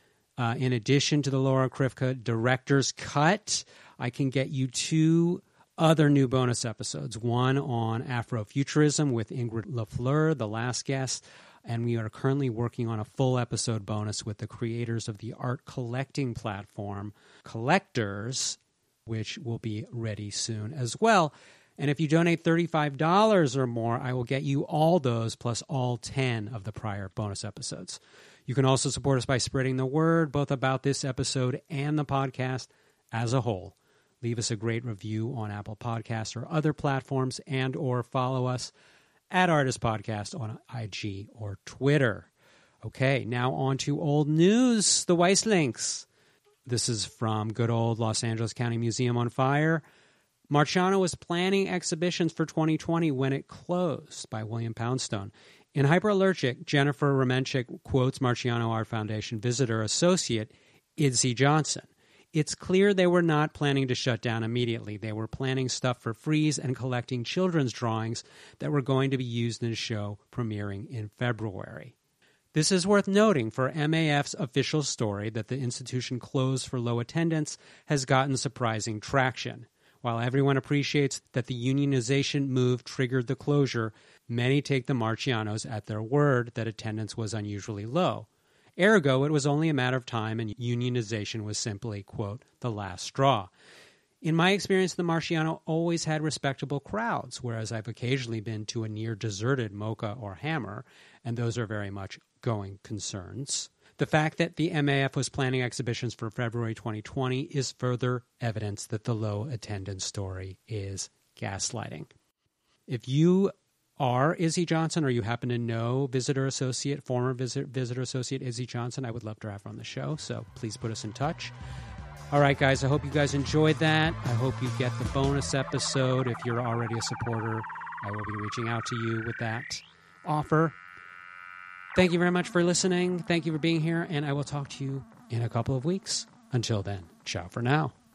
In addition to the Laura Krifka Director's Cut, I can get you 2 other new bonus episodes. One on Afrofuturism with Ingrid Lafleur, the last guest, and we are currently working on a full episode bonus with the creators of the art collecting platform Collectors, which will be ready soon as well. And if you donate $35 or more, I will get you all those plus all 10 of the prior bonus episodes. You can also support us by spreading the word, both about this episode and the podcast as a whole. Leave us a great review on Apple Podcasts or other platforms, and or follow us at Artist Podcast on IG or Twitter. Okay, now on to old news, the Weisslinks. This is from good old Los Angeles County Museum on Fire. Marciano was planning exhibitions for 2020 when it closed, by William Poundstone. In Hyperallergic, Jennifer Remenchik quotes Marciano Art Foundation visitor associate Idzy Johnson. It's clear they were not planning to shut down immediately. They were planning stuff for freeze and collecting children's drawings that were going to be used in a show premiering in February. This is worth noting, for MAF's official story that the institution closed for low attendance has gotten surprising traction. While everyone appreciates that the unionization move triggered the closure, many take the Marcianos at their word that attendance was unusually low. Ergo, it was only a matter of time and unionization was simply, quote, the last straw. In my experience, the Marciano always had respectable crowds, whereas I've occasionally been to a near-deserted Mocha or Hammer, and those are very much going concerns. The fact that the MAF was planning exhibitions for February 2020 is further evidence that the low attendance story is gaslighting. If you are Idzy Johnson, or you happen to know former visitor associate Idzy Johnson, I would love to have her on the show, so please put us in touch. All right, guys, I hope you guys enjoyed that. I hope you get the bonus episode. If you're already a supporter, I will be reaching out to you with that offer. Thank you very much for listening. Thank you for being here, and I will talk to you in a couple of weeks. Until then, ciao for now.